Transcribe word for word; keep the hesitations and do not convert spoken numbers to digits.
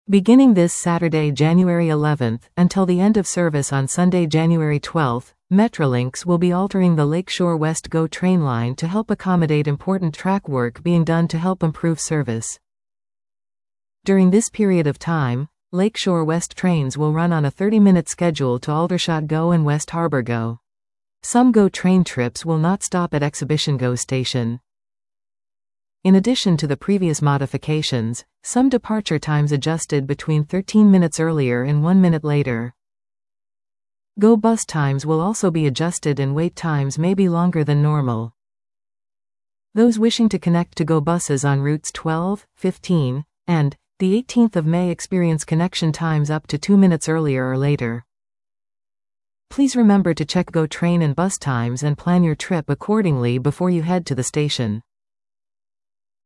Beginning this Saturday, January eleventh, until the end of service on Sunday, January twelfth, Metrolinx will be altering the Lakeshore West GO train line to help accommodate important track work being done to help improve service. During this period of time, Lakeshore West trains will run on a thirty-minute schedule to Aldershot GO and West Harbour GO. Some GO train trips will not stop at Exhibition GO station. In addition to the previous modifications, some departure times adjusted between thirteen minutes earlier and one minute later. GO bus times will also be adjusted and wait times may be longer than normal. Those wishing to connect to GO buses on routes twelve, fifteen, and the eighteenth of May experience connection times up to two minutes earlier or later. Please remember to check GO train and bus times and plan your trip accordingly before you head to the station.